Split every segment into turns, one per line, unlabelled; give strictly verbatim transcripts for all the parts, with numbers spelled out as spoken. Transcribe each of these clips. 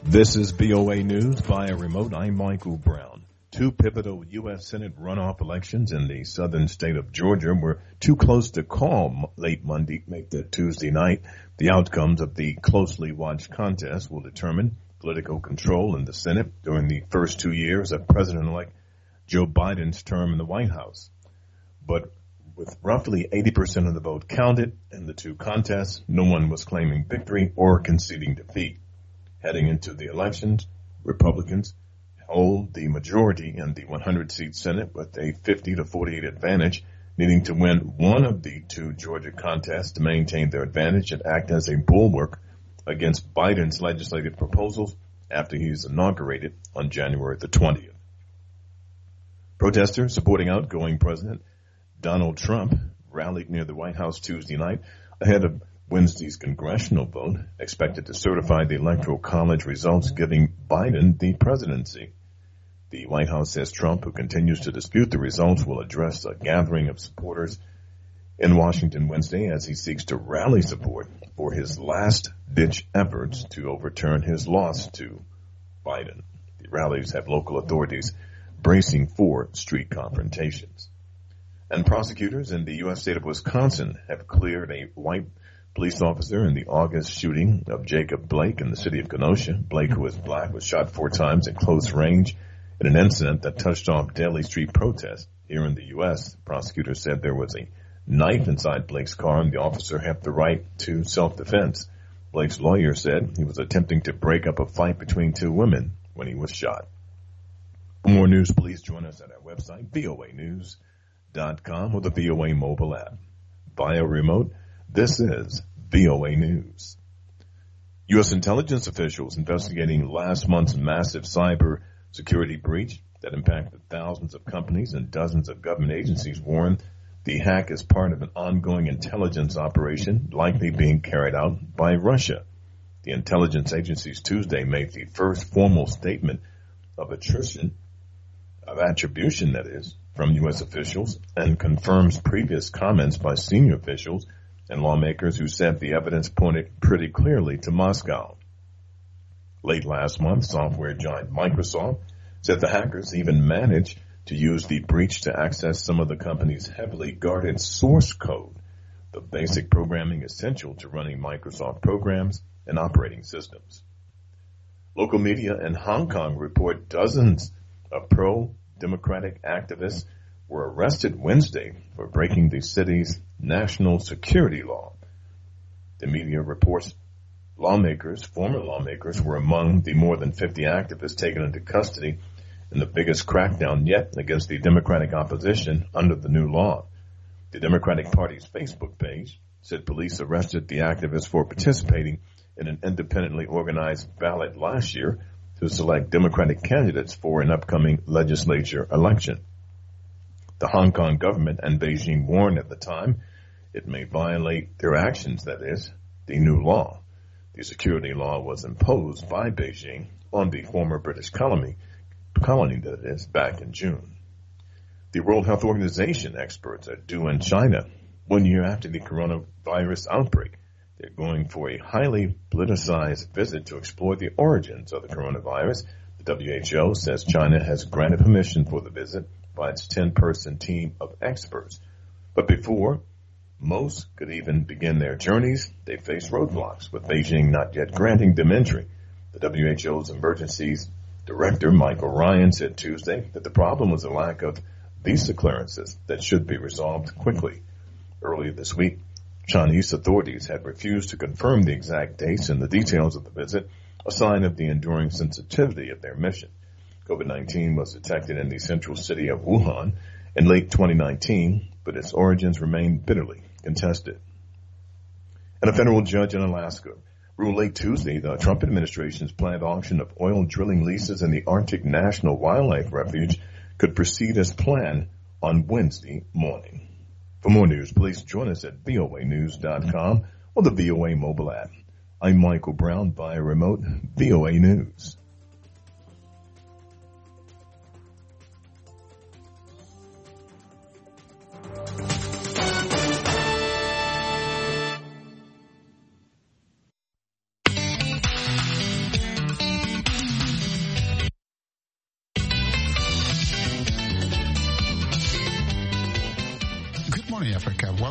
This is V O A News via remote. I'm Michael Brown. Two pivotal U S Senate runoff elections in the southern state of Georgia were too close to call late Monday, make that Tuesday night. The outcomes of the closely watched contest will determine political control in the Senate during the first two years of President-elect Joe Biden's term in the White House. But with roughly eighty percent of the vote counted in the two contests, no one was claiming victory or conceding defeat. Heading into the elections, Republicans hold the majority in the one hundred seat Senate with a fifty to forty-eight advantage, needing to win one of the two Georgia contests to maintain their advantage and act as a bulwark against Biden's legislative proposals after he's inaugurated on January the twentieth. Protesters supporting outgoing President Donald Trump rallied near the White House Tuesday night ahead of Wednesday's congressional vote, expected to certify the Electoral College results giving Biden the presidency. The White House says Trump, who continues to dispute the results, will address a gathering of supporters in Washington Wednesday as he seeks to rally support for his last-ditch efforts to overturn his loss to Biden. The rallies have local authorities bracing for street confrontations. And prosecutors in the U S state of Wisconsin have cleared a white police officer in the August shooting of Jacob Blake in the city of Kenosha. Blake, who is black, was shot four times at close range in an incident that touched off Daly Street protests. Here in the U S, prosecutors said there was a knife inside Blake's car and the officer had the right to self-defense. Blake's lawyer said he was attempting to break up a fight between two women when he was shot. For more news, please join us at our website, V O A news dot com, or the V O A mobile app. Via remote, this is V O A News. U S intelligence officials investigating last month's massive cyber security breach that impacted thousands of companies and dozens of government agencies warn the hack is part of an ongoing intelligence operation likely being carried out by Russia. The intelligence agencies Tuesday made the first formal statement of attrition, of attribution, that is, from U S officials and confirms previous comments by senior officials and lawmakers who said the evidence pointed pretty clearly to Moscow. Late last month, software giant Microsoft said the hackers even managed to use the breach to access some of the company's heavily guarded source code, the basic programming essential to running Microsoft programs and operating systems. Local media in Hong Kong report dozens of pro-democratic activists were arrested Wednesday for breaking the city's national security law. The media reports lawmakers, former lawmakers, were among the more than fifty activists taken into custody in the biggest crackdown yet against the Democratic opposition under the new law. The Democratic Party's Facebook page said police arrested the activists for participating in an independently organized ballot last year to select Democratic candidates for an upcoming legislature election. The Hong Kong government and Beijing warned at the time it may violate their actions, that is, the new law. The security law was imposed by Beijing on the former British colony, colony that is, back in June. The World Health Organization experts are due in China one year after the coronavirus outbreak. They're going for a highly politicized visit to explore the origins of the coronavirus. The W H O says China has granted permission for the visit by its ten-person team of experts. But before most could even begin their journeys, they face roadblocks, with Beijing not yet granting them entry. The W H O's emergencies director, Michael Ryan, said Tuesday that the problem was a lack of visa clearances that should be resolved quickly. Earlier this week, Chinese authorities had refused to confirm the exact dates and the details of the visit, a sign of the enduring sensitivity of their mission. COVID nineteen was detected in the central city of Wuhan in late twenty nineteen, but its origins remain bitterly contested. And a federal judge in Alaska ruled late Tuesday the Trump administration's planned auction of oil drilling leases in the Arctic National Wildlife Refuge could proceed as planned on Wednesday morning. For more news, please join us at V O A news dot com or the V O A mobile app. I'm Michael Brown via remote V O A News.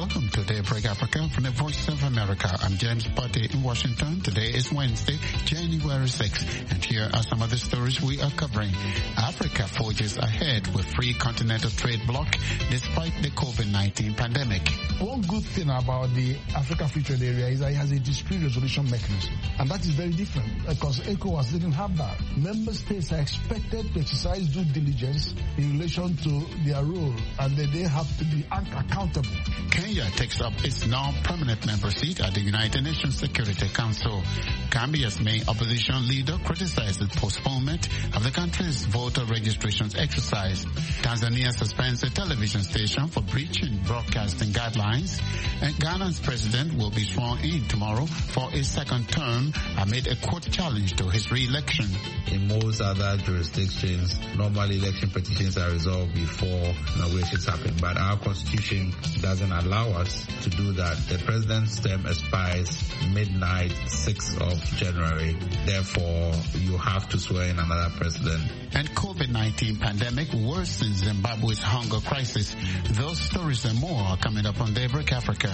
Welcome to Daybreak Africa from the Voice of America. I'm James Buddy in Washington. Today is Wednesday, January sixth, and here are some of the stories we are covering. Africa forges ahead with free continental trade bloc despite the COVID nineteen pandemic.
One good thing about the Africa Free Trade Area is that it has a dispute resolution mechanism, and that is very different because ECOWAS didn't have that. Member states are expected to exercise due diligence in relation to their role, and that they have to be accountable.
Kenya takes up its now permanent member seat at the United Nations Security Council. Gambia's main opposition leader criticized the postponement of the country's voter registration exercise. Tanzania suspends a television station for breaching broadcasting guidelines. And Ghana's president will be sworn in tomorrow for a second term amid a court challenge to his re-election.
In most other jurisdictions, normally election petitions are resolved before inaugurations happen, but our constitution doesn't allow us to do that. The president's term expires midnight, sixth of January. Therefore, you have to swear in another president.
And COVID nineteen pandemic worsens Zimbabwe's hunger crisis. Those stories and more are coming up on Daybreak Africa.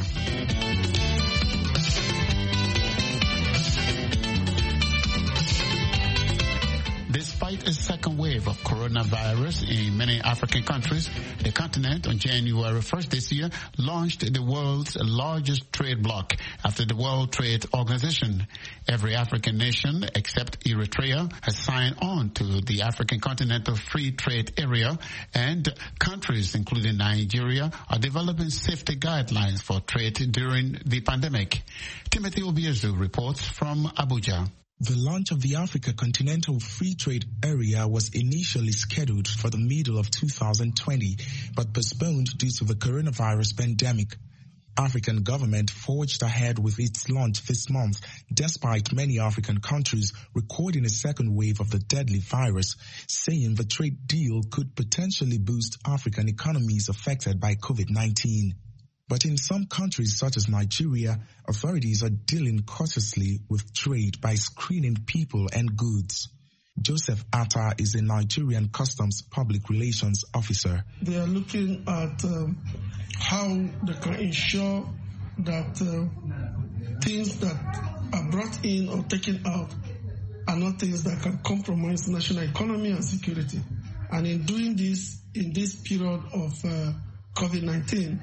Despite a second wave of coronavirus in many African countries, the continent on January first this year launched the world's largest trade bloc after the World Trade Organization. Every African nation except Eritrea has signed on to the African Continental Free Trade Area, and countries including Nigeria are developing safety guidelines for trade during the pandemic. Timothy Obiezu reports from Abuja.
The launch of the Africa Continental Free Trade Area was initially scheduled for the middle of two thousand twenty, but postponed due to the coronavirus pandemic. African government forged ahead with its launch this month, despite many African countries recording a second wave of the deadly virus, saying the trade deal could potentially boost African economies affected by COVID nineteen. But in some countries such as Nigeria, authorities are dealing cautiously with trade by screening people and goods. Joseph Atta is a Nigerian Customs Public Relations Officer.
They are looking at um, how they can ensure that uh, things that are brought in or taken out are not things that can compromise national economy and security. And in doing this, in this period of uh, COVID nineteen,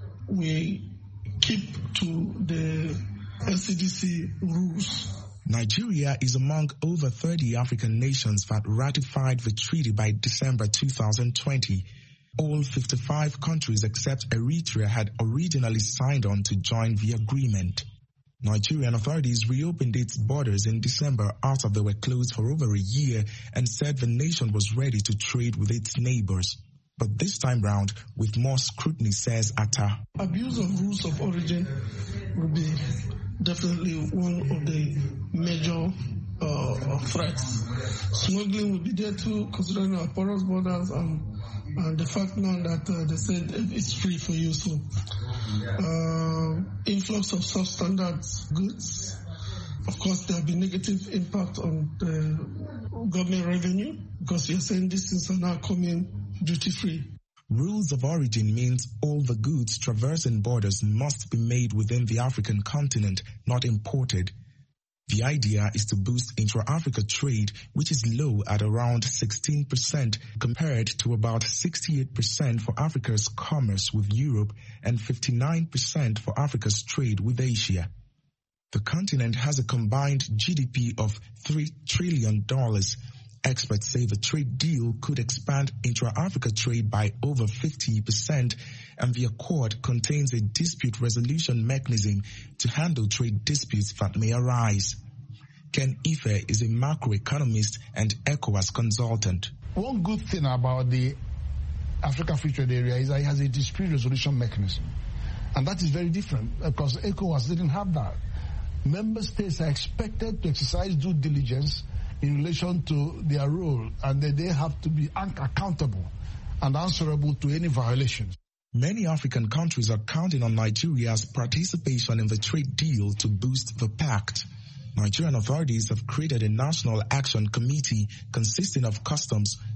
we keep to the L C D C rules.
Nigeria is among over thirty African nations that ratified the treaty by December two thousand twenty. All fifty-five countries except Eritrea had originally signed on to join the agreement. Nigerian authorities reopened its borders in December after they were closed for over a year and said the nation was ready to trade with its neighbors. But this time round, with more scrutiny, says Atta.
Abuse of rules of origin will be definitely one of the major uh, threats. Smuggling will be there too, considering our porous borders and, and the fact now that uh, they said it's free for you. So, uh, influx of substandard goods. Of course, there will be negative impact on the government revenue because you're saying these things are now coming duty-free.
Rules of origin means all the goods traversing borders must be made within the African continent, not imported. The idea is to boost intra-Africa trade, which is low at around sixteen percent compared to about sixty-eight percent for Africa's commerce with Europe and fifty-nine percent for Africa's trade with Asia. The continent has a combined G D P of three trillion dollars. Experts say the trade deal could expand intra-Africa trade by over fifty percent, and the accord contains a dispute resolution mechanism to handle trade disputes that may arise. Ken Ife is a macroeconomist and ECOWAS consultant.
One good thing about the Africa Free Trade Area is that it has a dispute resolution mechanism, and that is very different because ECOWAS didn't have that. Member states are expected to exercise due diligence in relation to their role, and that they have to be accountable and answerable to any violations.
Many African countries are counting on Nigeria's participation in the trade deal to boost the pact. Nigerian authorities have created a national action committee consisting of customs,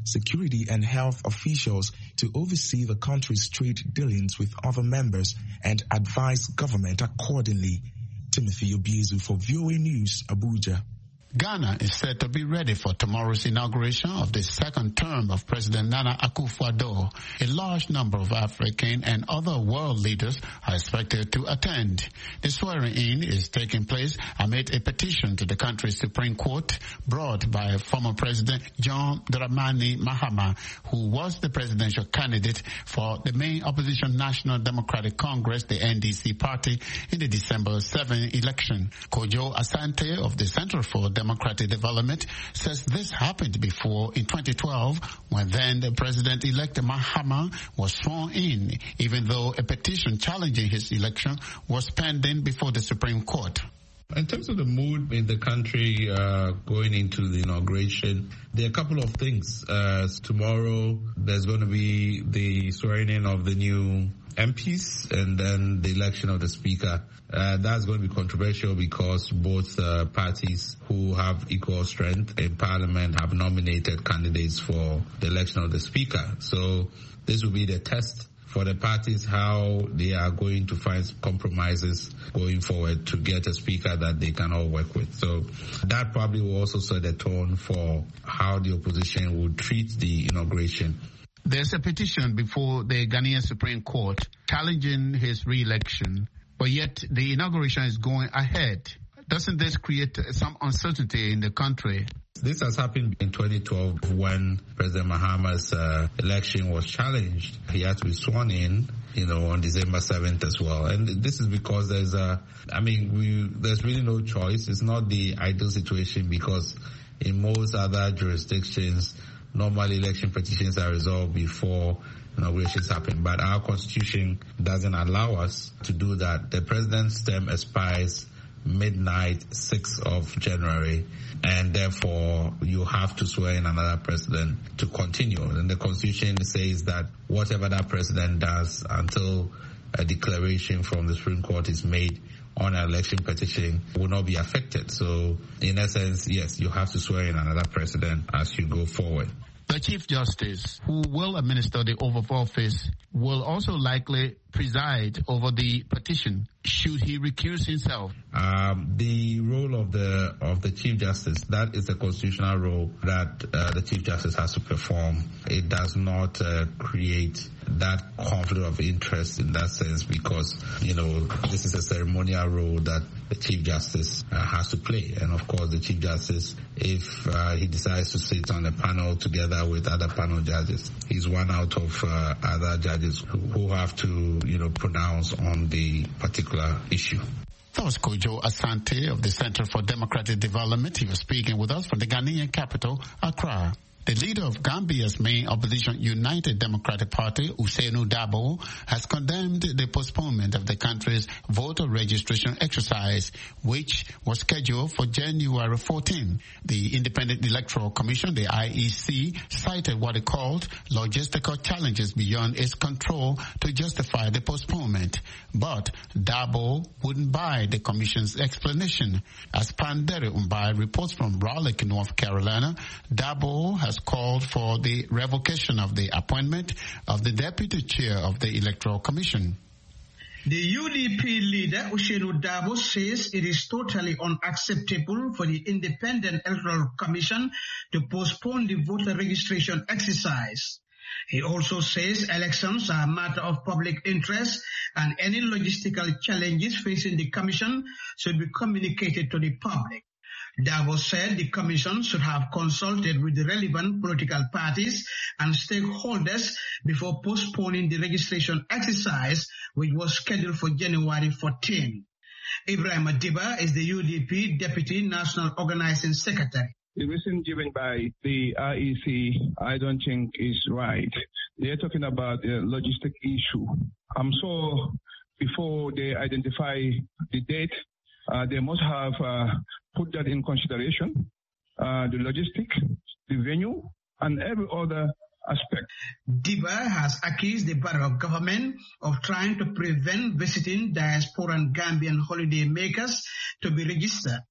security and health officials to oversee the country's trade dealings with other members and advise government accordingly. Timothy Obiezu for V O A News, Abuja.
Ghana is set to be ready for tomorrow's inauguration of the second term of President Nana Akufo-Addo. A large number of African and other world leaders are expected to attend. The swearing-in is taking place amid a petition to the country's Supreme Court brought by former President John Dramani Mahama, who was the presidential candidate for the main opposition National Democratic Congress, the N D C party, in the December seventh election. Kojo Asante of the Center for Democratic Development says this happened before in twenty twelve when then the President-elect Mahama was sworn in, even though a petition challenging his election was pending before the Supreme Court.
In terms of the mood in the country uh, going into the inauguration, there are a couple of things. Uh, tomorrow, there's going to be the swearing in of the new M Ps and then the election of the Speaker. Uh, that's going to be controversial because both uh, parties who have equal strength in Parliament have nominated candidates for the election of the Speaker. So this will be the test for the parties, how they are going to find compromises going forward to get a speaker that they can all work with. So that probably will also set the tone for how the opposition will treat the inauguration.
There's a petition before the Ghanaian Supreme Court challenging his re-election, but yet the inauguration is going ahead. Doesn't this create some uncertainty in the country?
This has happened in twenty twelve when President Mahama's uh, election was challenged. He had to be sworn in, you know, on December seventh as well. And this is because there's a, I mean, we, there's really no choice. It's not the ideal situation because in most other jurisdictions, normally election petitions are resolved before inaugurations happen. But our constitution doesn't allow us to do that. The president's term expires midnight, sixth of January, and therefore you have to swear in another president to continue. And the Constitution says that whatever that president does until a declaration from the Supreme Court is made on an election petition will not be affected. So in essence, yes, you have to swear in another president as you go forward.
The Chief Justice, who will administer the oath of office, will also likely preside over the petition should he recuse himself.
Um, the role of the of the Chief Justice, that is a constitutional role that uh, the Chief Justice has to perform. It does not uh, create that conflict of interest in that sense because, you know, this is a ceremonial role that the Chief Justice uh, has to play. And of course, the Chief Justice, if uh, he decides to sit on a panel together with other panel judges, he's one out of uh, other judges who, who have to, you know, pronounce on the particular issue.
That was Kojo Asante of the Center for Democratic Development. He was speaking with us from the Ghanaian capital, Accra. The leader of Gambia's main opposition United Democratic Party, Ousainou Darboe, has condemned the postponement of the country's voter registration exercise, which was scheduled for January fourteenth. The Independent Electoral Commission, the I E C, cited what it called logistical challenges beyond its control to justify the postponement. But Darboe wouldn't buy the commission's explanation. As Pandere Umbai reports from Raleigh, North Carolina, Darboe has called for the revocation of the appointment of the deputy chair of the Electoral Commission.
The U D P leader, Ousainou Darboe, says it is totally unacceptable for the Independent Electoral Commission to postpone the voter registration exercise. He also says elections are a matter of public interest and any logistical challenges facing the commission should be communicated to the public. Darboe said the commission should have consulted with the relevant political parties and stakeholders before postponing the registration exercise, which was scheduled for January fourteenth. Ibrahim Adiba is the U D P Deputy National Organizing Secretary.
The reason given by the I E C, I don't think is right. They're talking about a logistic issue. I'm sure before they identify the date, uh, they must have uh, put that in consideration, uh, the logistic, the venue, and every other aspect.
Diba has accused the Barrow government of trying to prevent visiting diaspora and Gambian holiday makers to be registered.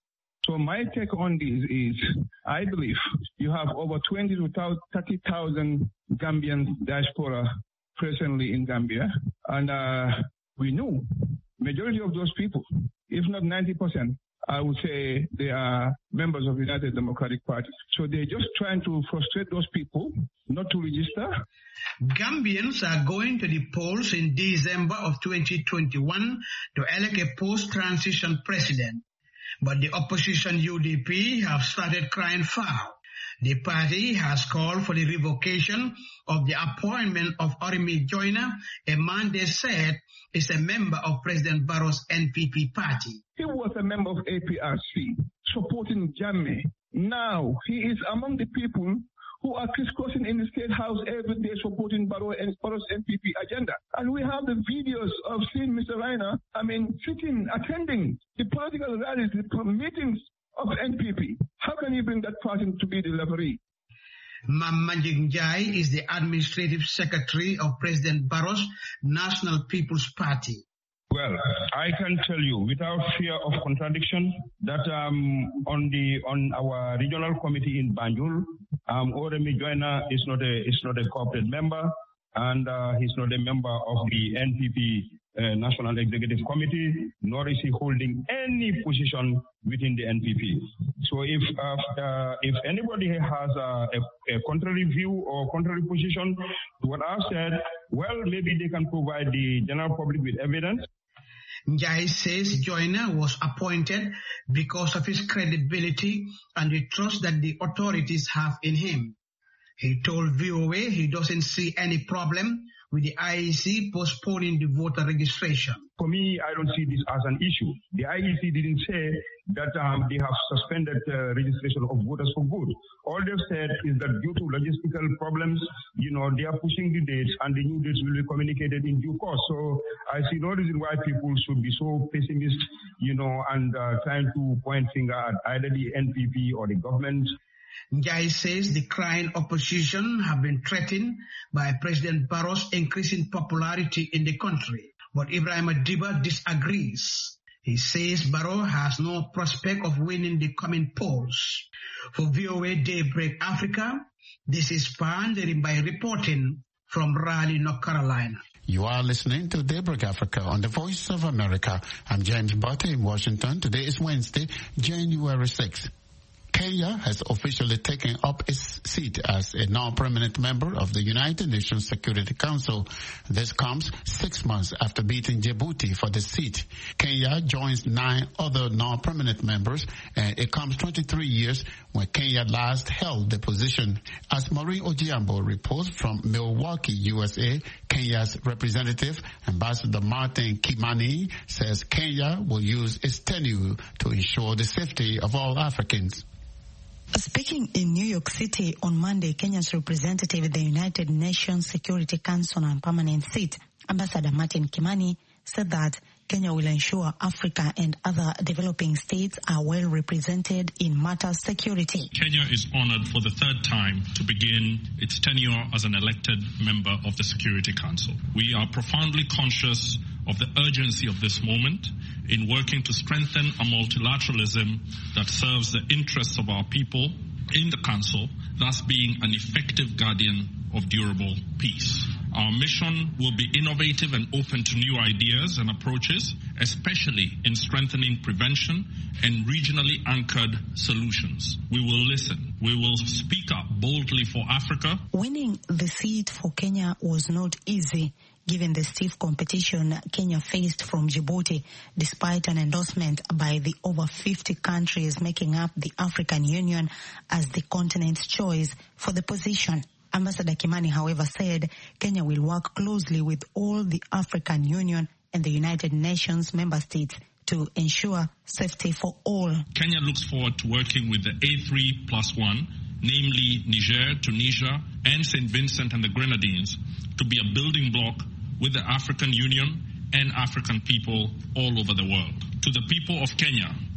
So my take on this is, I believe you have over twenty to thirty thousand Gambian diaspora presently in Gambia, and uh, we knew majority of those people, if not ninety percent, I would say they are members of the United Democratic Party. So they're just trying to frustrate those people not to register.
Gambians are going to the polls in December of twenty twenty-one to elect a post-transition president. But the opposition U D P have started crying foul. The party has called for the revocation of the appointment of Orimi Joyner, a man they said is a member of President Barrow's N P P party.
He was a member of A P R C, supporting Jammeh. Now, he is among the people who are crisscrossing in the State House every day supporting Barrow and Barrow's N P P agenda. And we have the videos of seeing Mister Reiner, I mean, sitting, attending the political rallies, the meetings of N P P. How can you bring that person to be the referee?
Mammanjing Njai is the administrative secretary of President Barrow's National People's Party.
Well, I can tell you without fear of contradiction that um, on the on our regional committee in Banjul, um, Oremi Joyner is not a is not a corporate member, and uh, he's not a member of the N P P uh, National Executive Committee, nor is he holding any position within the N P P. So if uh, uh, if anybody has a, a, a contrary view or contrary position to what I've said, well, maybe they can provide the general public with evidence.
Njai says Joyner was appointed because of his credibility and the trust that the authorities have in him. He told V O A he doesn't see any problem with the I E C postponing the voter registration.
For me, I don't see this as an issue. The I E C didn't say that um, they have suspended uh, registration of voters for good. All they've said is that due to logistical problems, you know, they are pushing the dates and the new dates will be communicated in due course. So I see no reason why people should be so pessimist, you know, and uh, trying to point finger at either the N P P or the government.
Njai says the crying opposition have been threatened by President Barrow's increasing popularity in the country. But Ibrahim Adiba disagrees. He says Barrow has no prospect of winning the coming polls. For V O A Daybreak Africa, this is Pandering by reporting from Raleigh, North Carolina.
You are listening to Daybreak Africa on the Voice of America. I'm James Butter in Washington. Today is Wednesday, January sixth. Kenya has officially taken up its seat as a non-permanent member of the United Nations Security Council. This comes six months after beating Djibouti for the seat. Kenya joins nine other non-permanent members, and it comes twenty-three years when Kenya last held the position. As Maureen Ojiambo reports from Milwaukee, U S A, Kenya's representative, Ambassador Martin Kimani, says Kenya will use its tenure to ensure the safety of all Africans.
Speaking in New York City on Monday, Kenya's representative at the United Nations Security Council on permanent seat, Ambassador Martin Kimani, said that Kenya will ensure Africa and other developing states are well represented in matters security.
Kenya is honored for the third time to begin its tenure as an elected member of the Security Council. We are profoundly conscious of the urgency of this moment in working to strengthen a multilateralism that serves the interests of our people in the Council, thus being an effective guardian of durable peace. Our mission will be innovative and open to new ideas and approaches, especially in strengthening prevention and regionally anchored solutions. We will listen. We will speak up boldly for Africa.
Winning the seat for Kenya was not easy, given the stiff competition Kenya faced from Djibouti, despite an endorsement by the over fifty countries making up the African Union as the continent's choice for the position. Ambassador Kimani, however, said Kenya will work closely with all the African Union and the United Nations member states to ensure safety for all.
Kenya looks forward to working with the A three plus one, namely Niger, Tunisia, and Saint Vincent and the Grenadines, to be a building block with the African Union and African people all over the world. To the people of Kenya,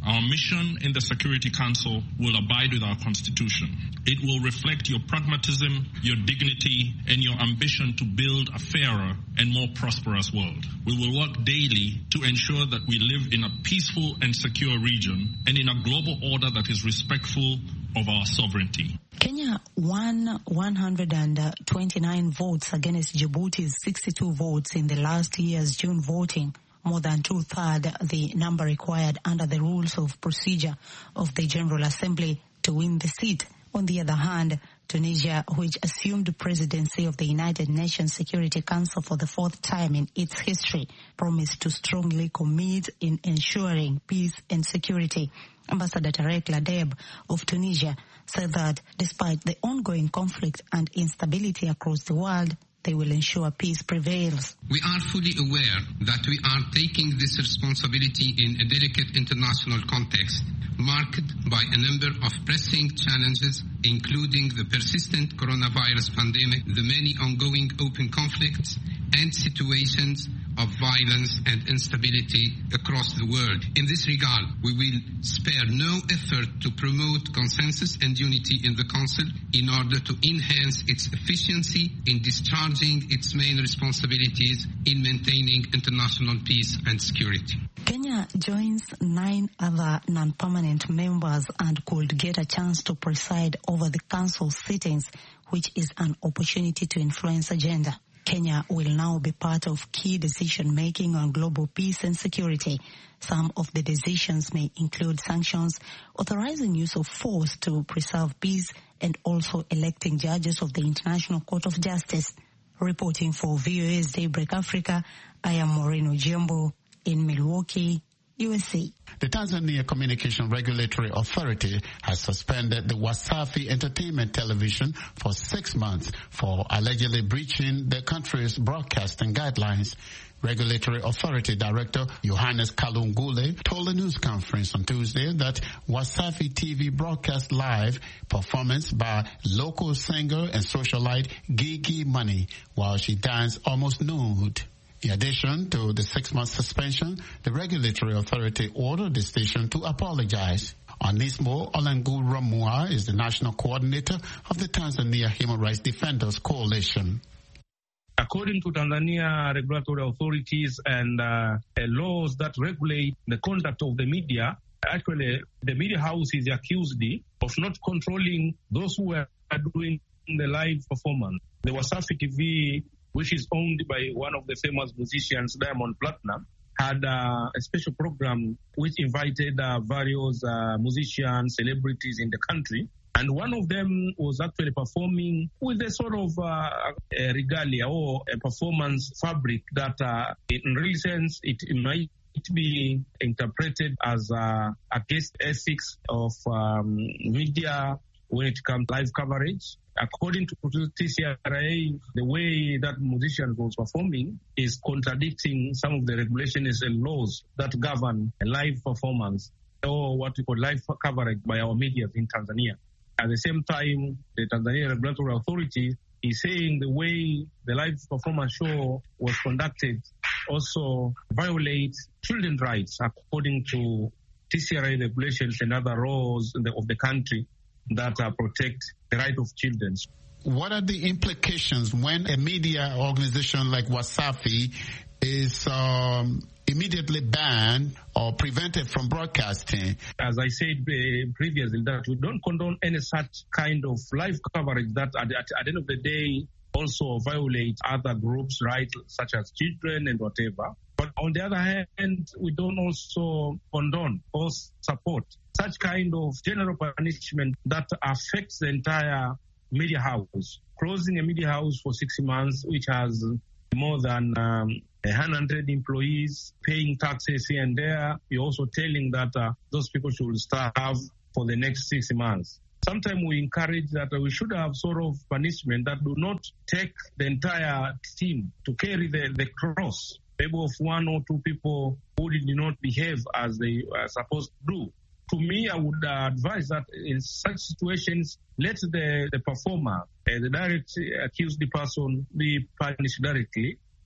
Our mission in the Security Council will abide with our Constitution. It will reflect your pragmatism, your dignity, and your ambition to build a fairer and more prosperous world. We will work daily to ensure that we live in a peaceful and secure region and in a global order that is respectful of our sovereignty.
Kenya won one hundred twenty-nine votes against Djibouti's sixty-two votes in the last year's June voting, more than two-thirds the number required under the rules of procedure of the General Assembly to win the seat. On the other hand, Tunisia, which assumed the presidency of the United Nations Security Council for the fourth time in its history, promised to strongly commit in ensuring peace and security. Ambassador Tarek Ladeb of Tunisia said that despite the ongoing conflict and instability across the world, they will ensure peace prevails.
We are fully aware that we are taking this responsibility in a delicate international context, marked by a number of pressing challenges, including the persistent coronavirus pandemic, the many ongoing open conflicts, and situations of violence and instability across the world. In this regard, we will spare no effort to promote consensus and unity in the Council in order to enhance its efficiency in discharging its main responsibilities in maintaining international peace and security.
Kenya joins nine other non-permanent members and could get a chance to preside over the Council sittings, which is an opportunity to influence agenda. Kenya will now be part of key decision-making on global peace and security. Some of the decisions may include sanctions, authorizing use of force to preserve peace, and also electing judges of the International Court of Justice. Reporting for V O A's Daybreak Africa, I am Moreno Jimbo in Milwaukee, U S A.
The Tanzania Communication Regulatory Authority has suspended the Wasafi Entertainment Television for six months for allegedly breaching the country's broadcasting guidelines. Regulatory Authority Director Johannes Kalungule told a news conference on Tuesday that Wasafi T V broadcast live performance by local singer and socialite Gigi Money while she danced almost nude. In addition to the six-month suspension, the regulatory authority ordered the station to apologize. Onismo Olenguru is the national coordinator of the Tanzania Human Rights Defenders Coalition.
According to Tanzania regulatory authorities and uh, laws that regulate the conduct of the media, actually the media house is accused of not controlling those who are doing the live performance. The Wasafi T V, which is owned by one of the famous musicians, Diamond Platnumz, had uh, a special program which invited uh, various uh, musicians, celebrities in the country. And one of them was actually performing with a sort of uh, a regalia or a performance fabric that uh, in real sense it might be interpreted as uh, against ethics of um, media when it comes to live coverage. According to T C R A, the way that musician was performing is contradicting some of the regulations and laws that govern a live performance or what we call live coverage by our media in Tanzania. At the same time, the Tanzania Regulatory Authority is saying the way the live performance show was conducted also violates children's rights according to T C R A regulations and other laws of the country that uh, protect the right of children.
What are the implications when a media organization like Wasafi is um, immediately banned or prevented from broadcasting?
As I said uh, previously, that we don't condone any such kind of live coverage that at, at, at the end of the day also violates other groups' rights, such as children and whatever. But on the other hand, we don't also condone or support such kind of general punishment that affects the entire media house. Closing a media house for six months, which has more than um, one hundred employees paying taxes here and there. You're also telling that uh, those people should starve for the next six months. Sometimes we encourage that we should have sort of punishment that do not take the entire team to carry the, the cross. Maybe of one or two people who did not behave as they are supposed to do. To me, I would uh, advise that in such situations, let the, the performer, uh, the direct accused person be punished directly,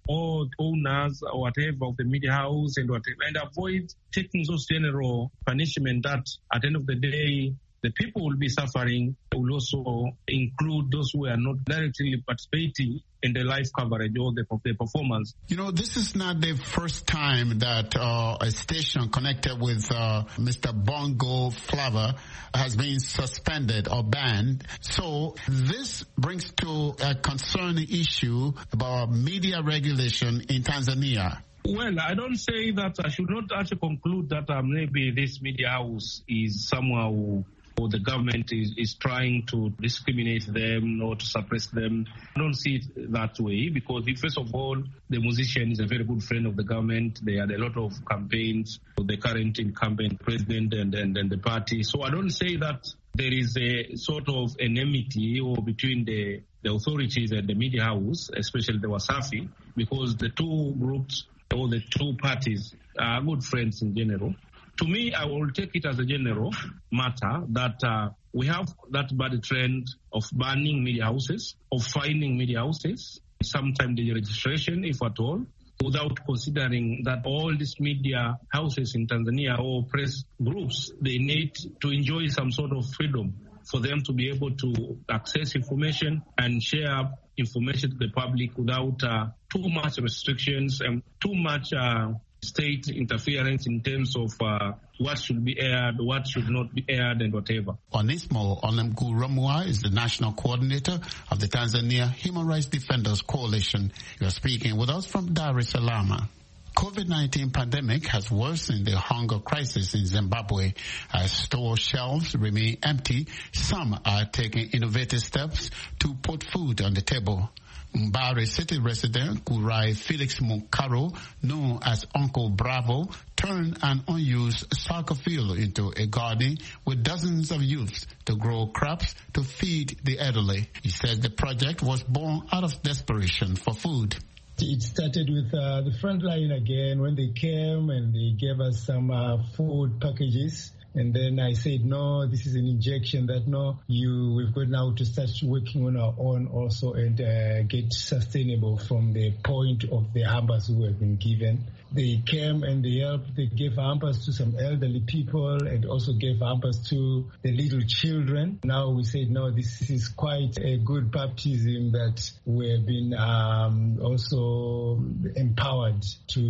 all owners or whatever of the media house and whatever, and avoid taking those general punishment that at the end of the day, the people will be suffering. Will also include those who are not directly participating in the live coverage or the, the performance.
You know, this is not the first time that uh, a station connected with uh, Mister Bongo Flava has been suspended or banned. So this brings to a concerning issue about media regulation in Tanzania.
Well, I don't say that. I should not actually conclude that uh, maybe this media house is somehow, or the government is, is trying to discriminate them or to suppress them. I don't see it that way, because first of all, the musician is a very good friend of the government. They had a lot of campaigns for the current incumbent president and, and, and the party. So I don't say that there is a sort of enmity or between the, the authorities and the media house, especially the Wasafi, because the two groups or the two parties are good friends in general. To me, I will take it as a general matter that uh, we have that bad trend of banning media houses, of fining media houses, sometimes the registration, if at all, without considering that all these media houses in Tanzania or press groups, they need to enjoy some sort of freedom for them to be able to access information and share information to the public without uh, too much restrictions and too much uh, state interference in terms of uh, what should be aired, what should not be aired, and whatever.
Onismo Olemguramua is the national coordinator of the Tanzania Human Rights Defenders Coalition. You are speaking with us from Dar es Salaam. COVID nineteen pandemic has worsened the hunger crisis in Zimbabwe. As store shelves remain empty, some are taking innovative steps to put food on the table. Mbare city resident Kurai Felix Munkaro, known as Uncle Bravo, turned an unused soccer field into a garden with dozens of youths to grow crops to feed the elderly. He said the project was born out of desperation for food.
It started with uh, the front line again when they came and they gave us some uh, food packages. And then I said, no, this is an injection that, no, you, we've got now to start working on our own also and uh, get sustainable from the point of the hampers who have been given. They came and they helped, they gave hampers to some elderly people and also gave hampers to the little children. Now we said, no, this is quite a good baptism that we have been um, also empowered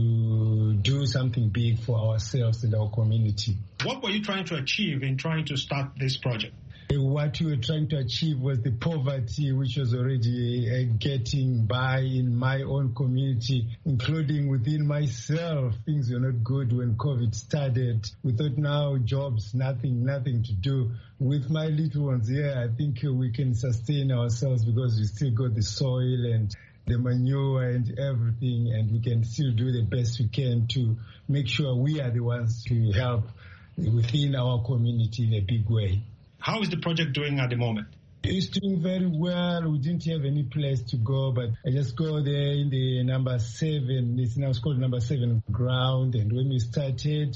to do something big for ourselves and our community.
What were you trying to achieve in trying to start this project?
What we were trying to achieve was the poverty which was already uh, getting by in my own community, including within myself. Things were not good when COVID started. We thought now jobs, nothing, nothing to do. With my little ones here, I think we can sustain ourselves because we still got the soil and the manure and everything, and we can still do the best we can to make sure we are the ones to help within our community in a big way.
How is the project doing at the moment?
It's doing very well. We didn't have any place to go, but I just go there in the number seven. It's now called number seven ground. And when we started,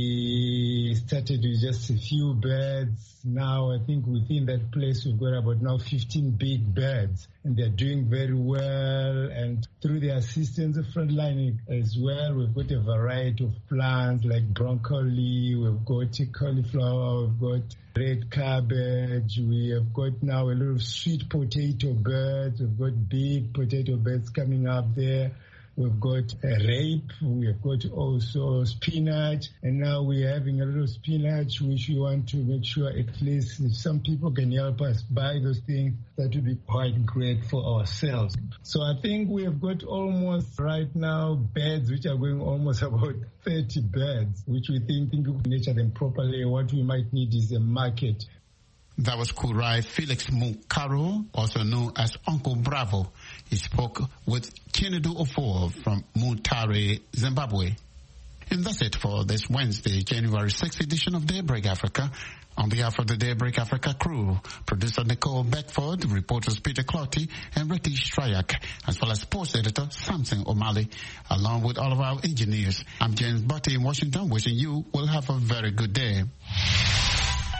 we started with just a few beds. Now I think within that place we've got about now fifteen big beds, and they're doing very well. And through the assistance of Frontline as well, we've got a variety of plants like broccoli, we've got cauliflower, we've got red cabbage, we have got now a lot of sweet potato beds, we've got big potato beds coming up there. We've got a rape, we have got also spinach, and now we're having a lot of spinach, which we want to make sure at least if some people can help us buy those things, that would be quite great for ourselves. So I think we have got almost right now beds, which are going almost about thirty beds, which we think, think we can nurture them properly. What we might need is a market.
That was Kurai Felix Munkaro, also known as Uncle Bravo. He spoke with Chinedu Ofor from Mutare, Zimbabwe. And that's it for this Wednesday, January sixth edition of Daybreak Africa. On behalf of the Daybreak Africa crew, producer Nicole Beckford, reporters Peter Clotty and Ricky Strayak, as well as sports editor Samson O'Malley, along with all of our engineers. I'm James Butty in Washington, wishing you will have a very good day.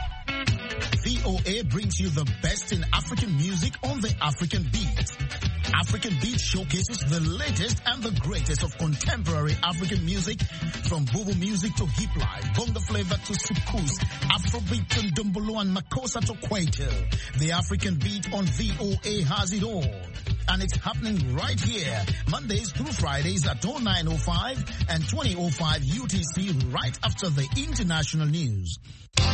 V O A brings you the best in African music on the African beat. African Beat showcases the latest and the greatest of contemporary African music, from Bobo music to hip life, bongo flavor to soukous, Afrobeat to Dumbolo and Makossa to Kwaito. The African Beat on V O A has it all. And it's happening right here, Mondays through Fridays at oh nine oh five and twenty oh five U T C, right after the international news.